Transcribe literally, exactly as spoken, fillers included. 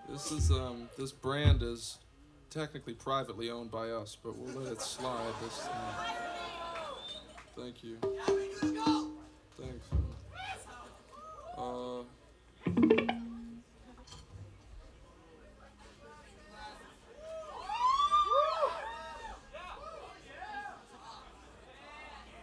This is um this brand is technically privately owned by us, but we'll let it slide this time. Thank you. Thanks. Uh,